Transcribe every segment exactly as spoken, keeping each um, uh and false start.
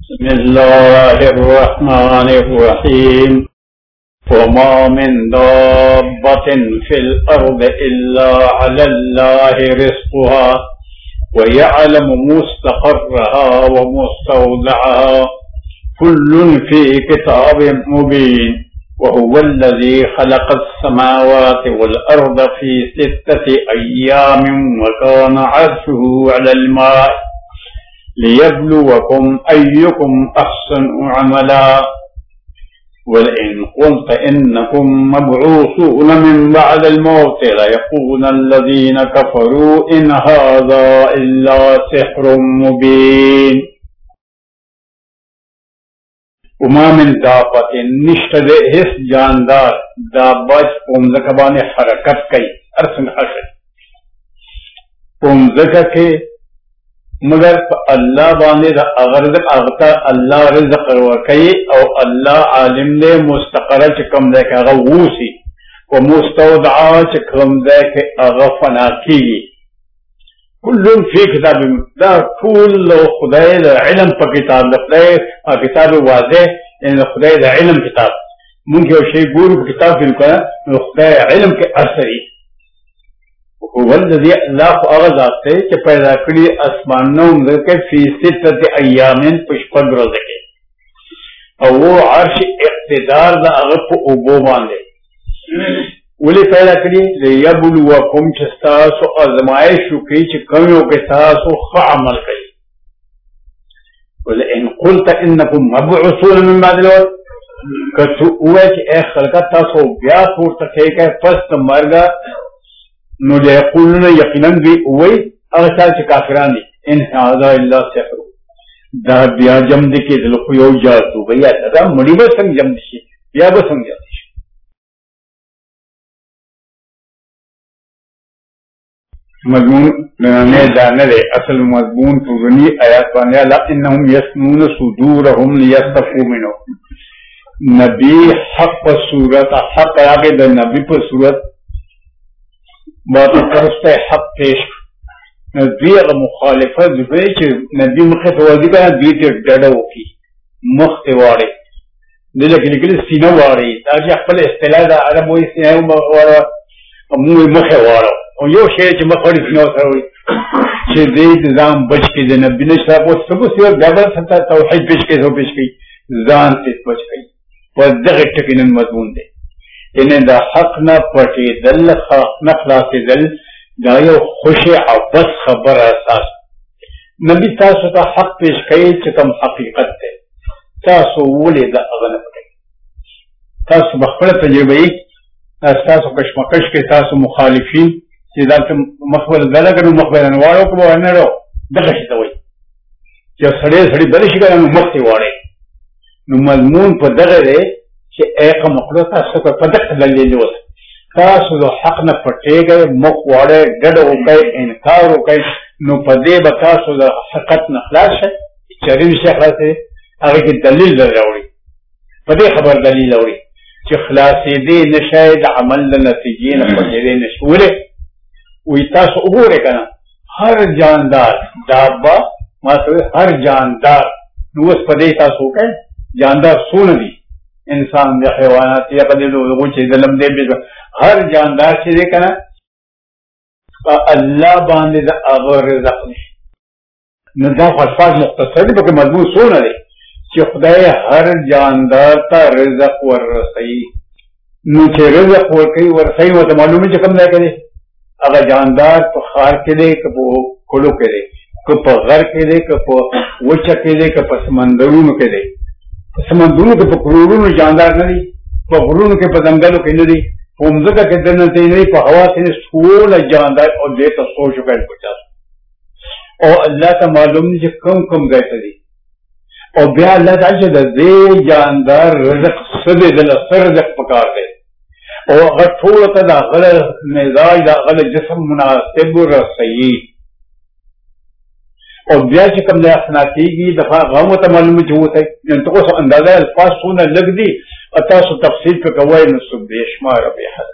बिस्मिल्लाहिर्रहमानिर्रहीम। वमा मिन दाब्बतिन फिल अर्द इल्ला अलल्लाहि रिज़्क़ुहा व यअलमु मुस्तक़र्रहा व मुस्तौदअहा कुल्लुन फी किताबिन मुबीन। व हुवल्लज़ी खलक़स समावाति वल अर्द फी सित्तति अय्यामिन व कान अर्शुहु अलल मा लियब्लुवकुम अय्युकुम अहसनु अमला। वलइन क़ुल्त इन्नकुम मबऊसून मिन बअदिल मौति लयक़ूलन्नल्लज़ीन कफ़रू इन हाज़ा इल्ला सिह्रुम मुबीन। वमा मिन दाब्बतिन निश्तदे हिस जानदार दाब्बत पुमज़कबाने हरकत कई अर्सन हरकत पुमज़क के मगर अल्लाह बाने अगर अगता अल्लाह रिज़्क़ वकई और अल्लाह आलिम ने मुस्तक़र चकम दे के अगवूसी व मुस्तौदअ चकम दे के अगफना की कुल्लुन फी किताब दा कुल खुदाई इल्म पर किताब लखदाई किताब वाज़ेह इन खुदाई इल्म किताब मुझे शे गुरु किताब फिर का खुदाई इल्म के असरी वल्लज़ी अल्लाह आग़ाज़ से कि पैदा करी आसमानों में के फी सित्तति अय्यामिन पुष्पक रोज़ के और वो अर्श इक़्तिदार दा अगप उबो बांधे उले पैदा करी लियब्लुवकुम चस्तासो आज़माइश की कमियों के सासो ख अमल करी। वलइन क़ुल्त इन्नकुम मबऊसून मिन बअदिल मौत कछु उवे कि ए खलकत तासो ब्या पूर्त थे के पस्त मरगा नो लयक़ूलून यकीनन भी वही अगसाल से काफिरानी इन हाज़ा इल्ला सिह्र दा बिया जमदी के दिल को यो जातू भैया दादा मड़ी बस संग जमदी बिया बस संग जमदी मजमून ने जाने दे असल मजमून पुरानी आयत वाले ला इन्नहुम यस्नून सुदूरहुम लियस्तफू मिनो नबी हक पर सूरत हक आगे द नबी पर सूरत बात करते हक पेश नबी अगर मुखालिफत हुई नबी मुख्य वाजी का बीते डडो की मुख्त वाड़े दिल के लिए सीना वाड़ी ताकि अपने इस्तेलाह अरब वो सीना वाला मुंह मुख्य वाड़ा और यो शेर जो मखड़ी सीना था हुई कि दे निजाम बच के दे नबी ने शायद वो सब सिवा गबर सकता तौहीद पेश के हो पेश की जान से बच गई और जगह टकिन मजमून दे इन्हें दा हक न पटे दल हक न खलासे दल दायो खुशे अबस खबर असास नबी तासो का हक पेश कई चिकम हकीकत है तासो वोले दा अगन पटे तासो बखबर तजुर्बे तासो कशमकश के तासो मुखालिफीन सीधा के मखबर दल कर मखबर वालों को वो अनरो दगश तवई जो सड़े सड़ी बलिश कर मक्ति वाड़े नु मजमून पर दगरे कि एक मखलूक तासो का पदक दल ले लो तासो जो हक न पटे गए मुख वाड़े डड हो गए इनकार हो गए नु पदे बतासो जो हकत न खलास है चरी से खलास है आगे की दलील दल रही पदे खबर दलील रही कि खलासी दे नशायद अमल नतीजे न पजे नशूरे वही तासो उबोरे करना हर जानदार दाबा मात्र हर जानदार नुस पदे तासो के जानदार सुन दी इंसान या हैवानात या कदे लोगों चीज दलम दे हर जानदार चीज करना अल्लाह बांधे दा अगर रिज़्क़ नदा अल्फाज मुख्तसर बके मजमून सुन दे कि खुदाए हर जानदार ता रिज़्क़ वर रसई नुचे रिज़्क़ वर कई वर सही वो तो मालूम है कम ना करे अगर जानदार तो खार के दे कपो कोलो के दे कप घर के दे कपो वच के दे कप समंदरू के दे समंदरू के पकड़ू में जानदार नहीं पकड़ू के पतंगलों के नहीं पुमज़का के दिन नहीं हवा से सोल जानदार और दे तो सो चुका है पचास और अल्लाह का मालूम नहीं कम कम गए तरी और ब्याह अल्लाह ताला दे जानदार रिज़्क़ सदे दिल सर रिज़्क़ पकार दे और अगर थोड़ा सा गलत मिजाज गलत जिस्म मुनासिब रसई और ब्याह से कम अपना की दफा गम मालूम जो होता है तो को अंदाजा अल्फाज सोना लग दी अता सो तफसील पे कवाई नसुब बेशुमार बेहद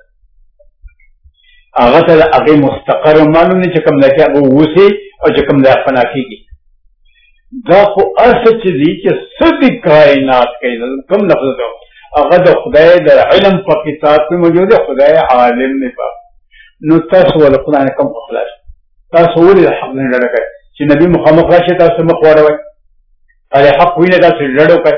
आगा आगे मुस्तकर मालूम नहीं चकम क्या वो उसे और चकम अपना की دا خو ارس چې دي چې څه کائنات کوي کوم لفظ ده هغه د خدای د علم په کتاب کې موجود دی. خدای عالم نه پا نو تاسو ول قرآن کوم خلاص تاسو ولې حق نه لرګي چې نبی محمد راشي تاسو مخ وروي علي حق وینه تاسو لړو کوي.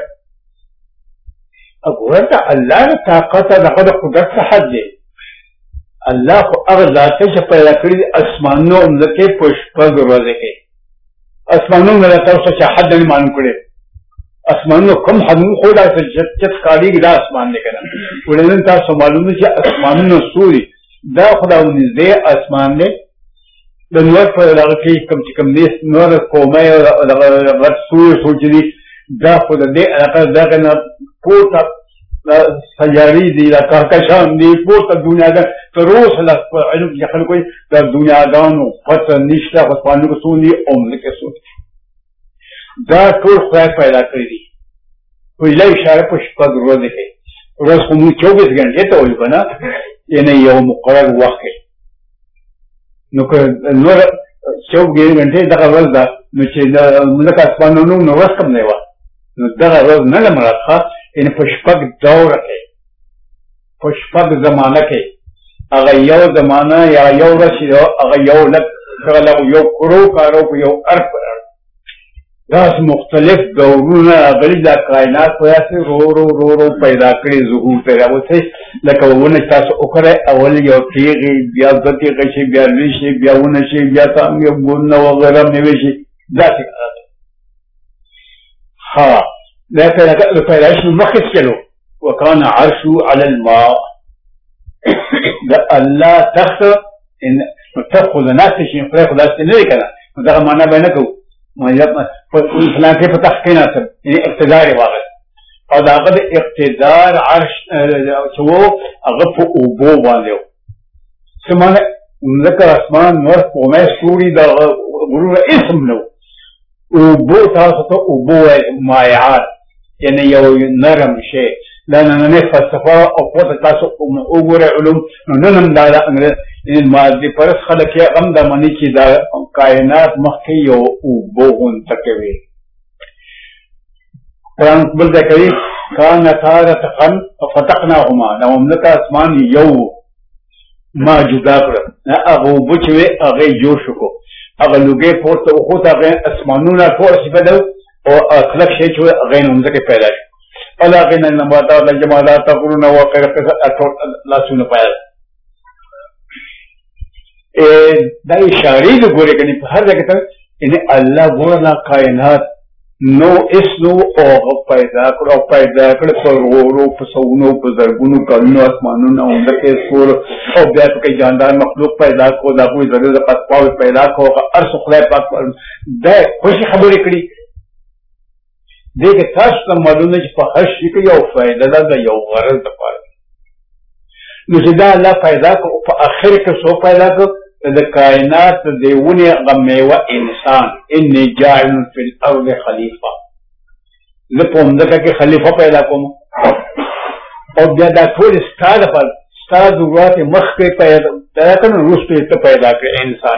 وګوره الله طاقت دغه قدرت حد دی. الله خو هغه ذات چې پیدا کړی اسمانونو ملکه پښپګ ورځي کوي. اسمانونو له تاسو چې حد نه معلوم کړي اسمانونو کم حد خو دا چې چې کالی دا اسمان نه کنه ولنن تاسو معلومه چې اسمانونو سوري دا خداوني دې اسمان نه د نور په لاره کې کم چې کم نس نور کومه دغه غټ سوري سوچي دا خو دې هغه دغه نه پورته سیاري دي دا کهکشان دي پورته دنیا ده تر اوسه لا علم کې خلکو د دنیا دانو پته نشته په پانو کې سوني عمر کې سوني دا ټول خدای پیدا کړی دي. په لای اشاره په شپږ ورځې کې ورځ خو موږ چوبیس غنټې ته وایو کنه یعنی یو مقرر وخت کې نو که نور چوبیس غنټې دغه ورځ ده نو چې موږ اسمانونو نو ورځ کم نه و نو دغه ورځ نه لمرخه یعنی په شپږ دوره کې په شپږ زمانه کې هغه یو زمانه یا یو ورځ هغه یو لک هغه یو کرو کارو یو ارب داس مختلف دورونه غلي د کائنات په اساس رو رو رو رو پیدا کړي ظهور ته راوځي لکه ونه تاسو وکړه اول یو تیغي بیا د تیغي شي بیا لشي بیا ونه شي بیا تام یو ګون وغیرہ نیوي شي ذاتي ها دا ته پیدا شي مخکې کېلو وکانه عرشه على الماء دا الله تخت ان تاخذ ناس شي خدای خدای نه کنه دا معنا به نه کوو مطلب فلان کې په تخکین اصل یعنی اقتدار واغ او دا هغه اقتدار عرش چې وو هغه په اوبو باندې سمانه ذکر اسمان نور قومه سوري دا غرور اسم نو اوبو تاسو ته اوبو مایعات یعنی یو نرم شی دا نه فلسفه او په تاسو وګوره علوم نو نن دا ان ماضي پرس خلک یې غم د منی چې دا کائنات مخکې یو اوبو غون تکوي. قرآن بل ځای کوي کان تارتقا فتقناهما دا مملکه اسمان یو ما جدا کړ نه هغه اوبو چې وي هغه جوړ شو هغه لوګي پورته وخوت هغه اسمانونه ټول شي بدل او خلق شي چې هغه مملکه پیدا شي الله غن النباتات الجمادات تقولون وقر لا سونه پیدا دا اشاری د ګورې کني په هر ځای کې ان الله ګورنا کائنات نو اس نو او پیدا کړو پیدا کړو په ورو په سونو په زرګونو کلونو اسمانونو اندکه سور او بیا په جاندار مخلوق پیدا کو دا کوئی ضرورت پاتپاو پیدا کو ارس خدای پاک دا خوشي خبرې کړي دغه تاسو ته معلومه چې په هر شي کې یو فائدہ ده یو غرض ده نو چې دا الله پیدا کو په اخر کې سو پیدا کو د کائنات دیونه غمیوه انسان انی جاعل فی الارض خلیفہ لپم دغه کې خلیفہ پیدا کوم او بیا دا ټول ستاره پر ستاره ضرورت مخ کې پیدا دا کنه روسته ته پیدا کړ انسان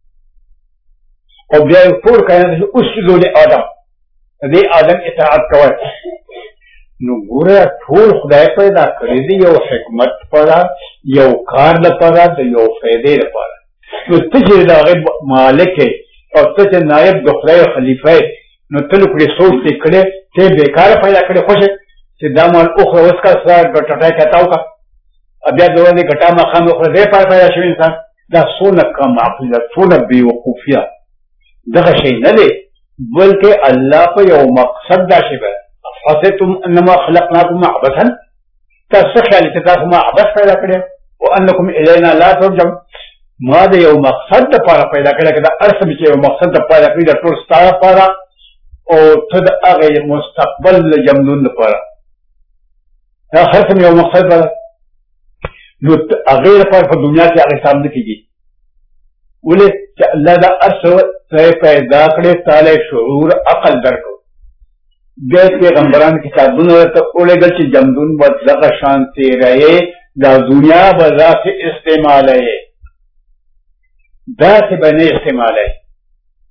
او بیا ټول کائنات اوس ذل ادم دې ادم اطاعت کوي نو ګوره ټول خدای پیدا کړی دی یو حکمت لپاره یو کار لپاره د یو فائدې لپاره نو ته چې دا غیب مالک او ته چې نائب د خدای خلیفہ نو ته نو کړي سوچ دې کړي ته بیکار پیدا کړي خوشه چې دا مال اوخه وسکا سره ګټټای کتاو کا بیا دوه دې ګټا ما خام اوخه دې پیدا شوی انسان دا سونه کم عقل سونه بی وقوفیه دغه شی نه دی بلکې الله په یو مقصد دا شی به حسبتم انما خلقناكم عبثا تسخل تتاكم عبث پیدا کړي وانکم الینا لا ترجعون ما د یو مقصد لپاره پیدا کړی کدا ارسم چې یو مقصد لپاره پیدا د ټول ستاره لپاره او ته د هغه مستقبل جمدون لپاره دا هرڅه یو مقصد لپاره نو هغه لپاره په دنیا کې هغه سامنے کیږي ولې چې الله دا ارسو پیدا کړی تعالی شعور عقل درکو بیا پیغمبران کتابونه ته اولېږل چې جمدون به دغه شانتي رہے دا دنیا به ذات استعمال ہے دا سے بنے استعمال ہے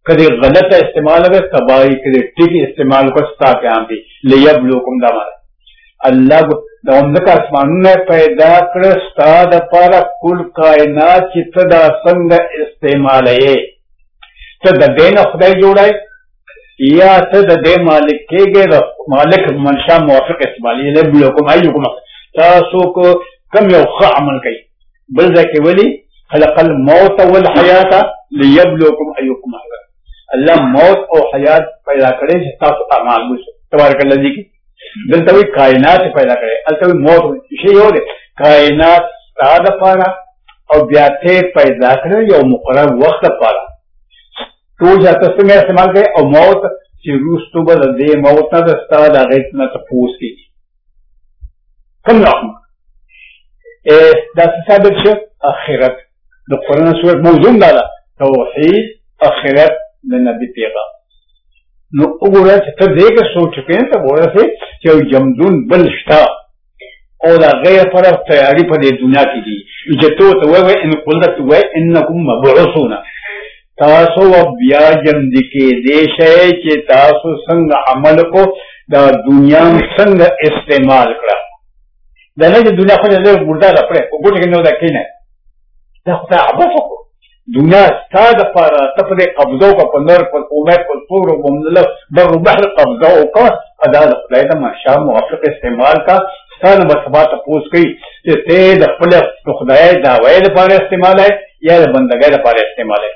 कभी गलत इस्तेमाल कर तबाही कभी ठीक इस्तेमाल कर स्ता के आम भी लिया ब्लोकुम दामारा अल्लाह दौंद का आसमान ने पैदा कर स्ताद पर कुल कायनात चित्तदा संग इस्तेमाल है तो दे न खुदाई जोड़ा या तो दे मालिक के गे मालिक मनशा मुआफिक इस्तेमाल ये ब्लोकुम आई हुकुम तासो को कम यो ख अमल कई बल के वली खलकल मौत वल हयात लियब्लुकुम अय्युकुम अहसन अल्लाह मौत और हयात पैदा करे तासो अमाल बुझ तबारक अल्लाह जी की दिल तभी कायनात पैदा करे अल तभी मौत शे हो दे कायनात साद पारा और ब्याथे पैदा करे यो मुकर्रर वक्त पारा तो जाता से मैं इस्तेमाल करे और मौत चिरूस तो बद दे मौत ना साद आगे ना तपूस की कम रखना ए दास साबित शे आखिरत द कुरान सूरत मौजूद डाला तौहीद आखिरत में नबी पेगा नो उगुरा तो देख सोच चुके हैं तब बोला से कि जमदून बलश्ता और गैर पर तैयारी पर दुनिया की दी जतो तो वह इन कुलत हुए इन्नकुम मबऊसूना तासो व्या जमदी के देश है कि तासो संग अमल को दा दुनिया संग इस्तेमाल करा दने जो दुनिया को ले मुर्दा रपड़े वो कुछ के नो दके ने दा खुदा अबसो दुनिया साद पर तपदे कब्जों का पंदर पर उमर पर पूर मुमल बर बहर कब्जों का अदा खुदा दा माशा मुआफिक इस्तेमाल का सन बसबात पूछ गई कि तेज खपले तो खुदा दा वैद पर इस्तेमाल है या बंदगा पर इस्तेमाल है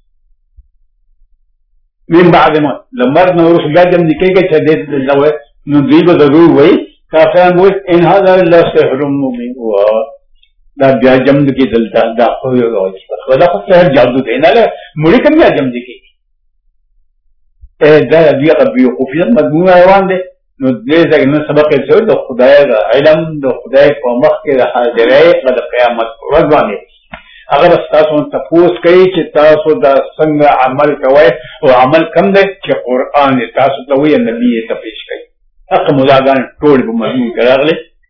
min ba'd ma lamar na rusul jam dike ke chade lawe nu digo zarur wai kafiran wo in hada illa sihrun mubin wa da bya jam dike dalta da ko yo lo wala ko sah jadu dena le muri kam ya jam dike e da biya rabbi ko fi madmuna hayawan de nu de da ne sabaq se do khudaya da ilm do khudaya ko mak ke hadirai qad qiyamat razani अगर तासो तपूस कई कि तासो दा संग अमल कवे और अमल कम दे कि कुरान तासो तो वही नबी तपेश कई हक मुजागान टोड़ को मजमून करागले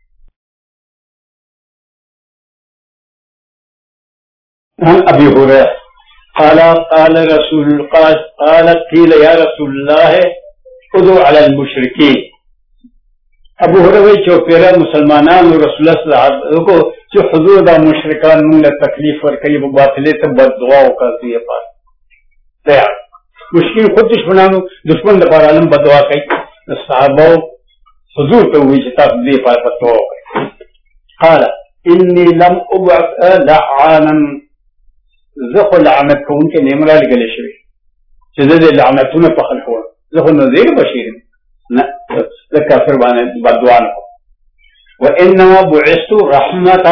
हम अभी हो रहा قال قال رسول قال قال قيل يا رسول الله ادعو على المشركين ابو هريره जो पेरा मुसलमानान और रसूल सल्लल्लाहु अलैहि वसल्लम को जो हुजूर दा मुशरिकान ने तकलीफ और कई बातिले तो बददुआ करती है पास तैयार मुश्किल खुद दुश्मनानु दुश्मन दा पर आलम बददुआ कई सहाबा हुजूर तो हुई किताब दे पर बददुआ قال اني لم ابعث لعانا ذو لعنت को उनके नेमरा लगले शरी जदे लعنतुन पखल हो ذو नजीर बशीर न लकाफर बाने बददुआ को وإنما بعثت رحمة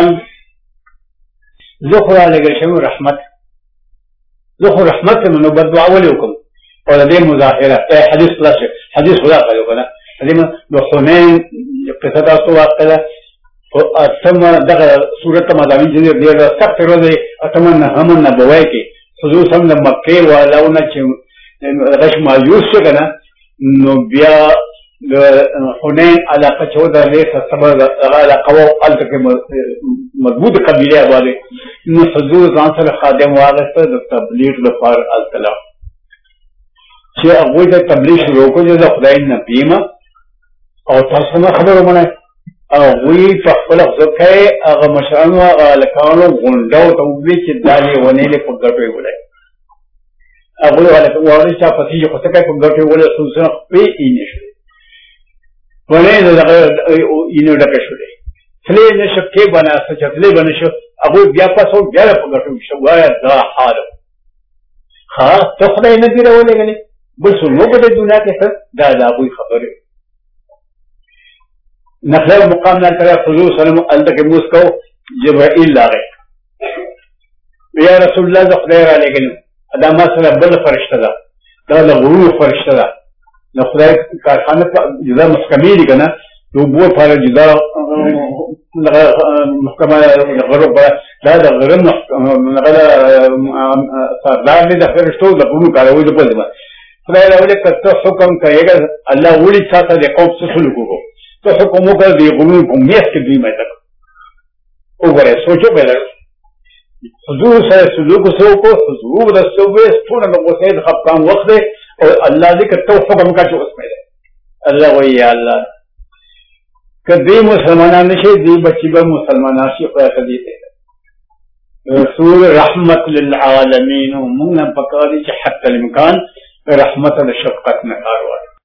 ذكر على شيء رحمة ذكر رحمة من بدعاء وليكم ولا دي مظاهرة حديث لا شيء حديث خدا قالوا بنا حديث بحنين قصة سوا كذا ثم دخل سورة مدامين جديد دي سكت رضي أتمنى هم النبوات خصوصا مكة ولو نجم غش ما يوسف كنا نبيا حنين على قشود ليس سبب على قوة قلت مضبوط قبيلة والے إن حضور عنصر خادم واقف تبلیغ لفار الطلاق شيء أقول تبلیغ شروع کو جو خدای نبی ما اور تاسو خبر ومنه أقول فخلق زكاة أغا مشرانو أغا لكانو غندو توبي چدالي ونيلي پگرپي ولای أقول وارد چا پسی جو خسکای پگرپي ولای سوسنا پي اینشو ونه دغه اینو ډکه شولې تلې نشه کې بنا څه چتلې بنشو هغه بیا پاسو بیا په ګټو شو وای دا حال ها ته خدای نه دی راولې غلې بل څه نو په دنیا کې څه دا دا وی خبره نخل مقام نه کړه حضور صلی الله علیه وسلم الته موسکو جبرائیل لاغه یا رسول الله د خدای را لګل دا ما سره بل فرشته ده دا د غرور فرشته ده نو خدای کارخانه جدا محکمه دي کنه یو بو پر جدا محکمه غرب دا د غرب نغله سردار دي د فرشتو د قوم کاروي د په ځما خدای راولې کته حکم کوي الله ولي ساته د قوم څخه لګو ته حکم وکړ دی غرور په میاس کې دی مې تک وګوره سوچو پیدا حضور سره سلوک سو کو حضور رسو به ټول نو سید خپام وخت او الله دې کته حکم کا چې اوس مې الله وی یا الله کدی مسلمانان نشي دی بچی به مسلمانان شي خو کدی دې رسول رحمت للعالمین موږ نه پکاري چې حتی الامکان رحمت او شفقت نه کار وکړي